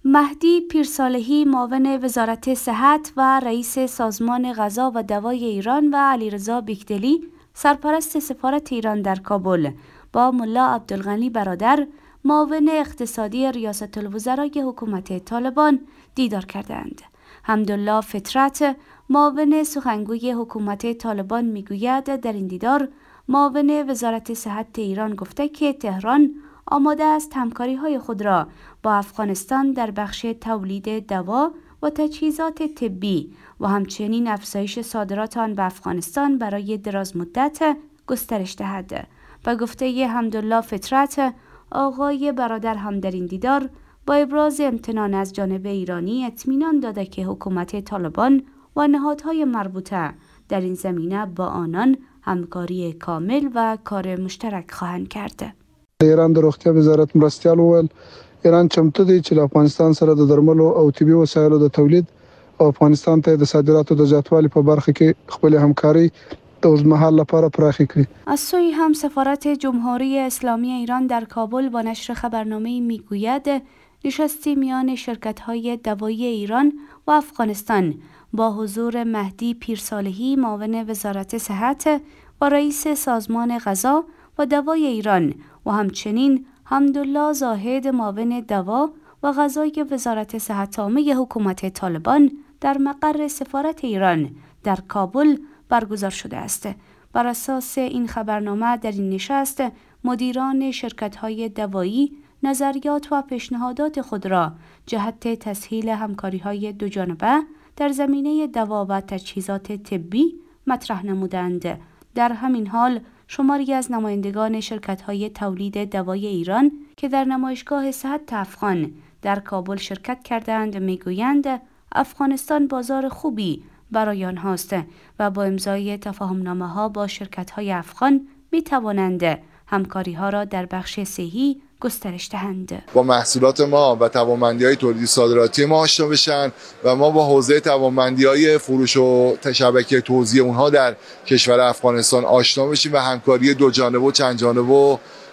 مهدی پیرصالحی معاون وزارت صحت و رئیس سازمان غذا و دوای ایران و علیرضا بیکدلی سرپرست سفارت ایران در کابل با ملا عبدالغنی برادر معاون اقتصادی ریاست الوزرای حکومت طالبان دیدار کردند. حمدالله فطرت معاون سخنگوی حکومت طالبان میگوید در این دیدار معاون وزارت صحت ایران گفته که تهران آماده است همکاری‌های خود را با افغانستان در بخش تولید دوا و تجهیزات طبی و همچنین افزایش صادرات آن به افغانستان برای دراز مدت گسترش دهد. و گفته حمدالله فطرت، آقای برادر هم در این دیدار با ابراز امتنان از جانب ایرانی اطمینان داده که حکومت طالبان و نهادهای مربوطه در این زمینه با آنان همکاری کامل و کار مشترک خواهند کرد. ایران د روغتیا وزارت مرستیال وویل ایران چمتو دی چې افغانستان سره د درملو او طبي وسایلو د تولید او افغانستان ته د صادراتو د زیاتوالي په برخه کې خپل همکاري د اوږدمهال لپاره پراخه کړي. از سوی هم سفارت جمهوری اسلامی ایران در کابل با نشر خبرنامه‌ای میگوید نشستی میان شرکت‌های دوایی ایران و افغانستان با حضور مهدی پیرصالحی معاون وزارت صحت و رئیس سازمان غذا و دوای ایران و همچنین حمدالله زاهد معاون دوا و غذای وزارت صحت عامه حکومت طالبان در مقر سفارت ایران در کابل برگزار شده است. بر اساس این خبرنامه در این نشست مدیران شرکت‌های دوایی نظریات و پیشنهادات خود را جهت تسهیل همکاری‌های دوجانبه در زمینه دوا و تجهیزات طبی مطرح نمودند. در همین حال شماری از نمایندگان شرکت‌های تولید دوای ایران که در نمایشگاه صحت افغان در کابل شرکت کردند میگویند افغانستان بازار خوبی برای آنهاست و با امضای تفاهمنامه‌ها با شرکت‌های افغان می‌توانند همکاری‌ها را در بخش صحی گسترش دهند. با محصولات ما و توانمندی‌های تولیدی صادراتی ما آشنا بشن و ما با حوزه توانمندی‌های فروش و شبکه توزیع اونها در کشور افغانستان آشنا بشیم و همکاری دو جانبه و چند جانبه و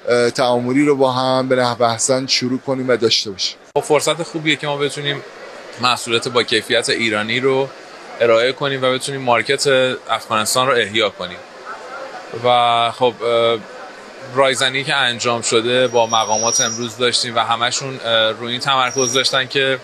تعاملی رو با هم به نحو احسن شروع کنیم و داشته باشیم. فرصت خوبیه که ما بتونیم محصولات با کیفیت ایرانی رو ارائه کنیم و بتونیم مارکت افغانستان رو احیا کنیم. و خب رایزنی که انجام شده با مقامات امروز داشتیم و همشون روی این تمرکز داشتن که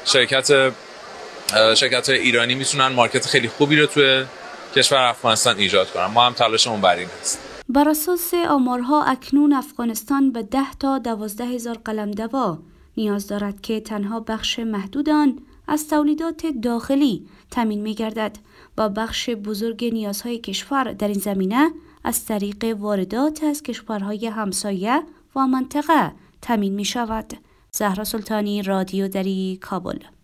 شرکت ایرانی میتونن مارکت خیلی خوبی رو توی کشور افغانستان ایجاد کنن. ما هم تلاشمون بر این هست. بر اساس آمارها اکنون افغانستان به 10 تا 12,000 قلم دوا نیاز دارد که تنها بخش محدود آن از تولیدات داخلی تامین می‌گردد و بخش بزرگ نیازهای کشور در این زمینه از طریق واردات از کشورهای همسایه و منطقه تامین می‌شود. زهرا سلطانی، رادیو دری، کابل.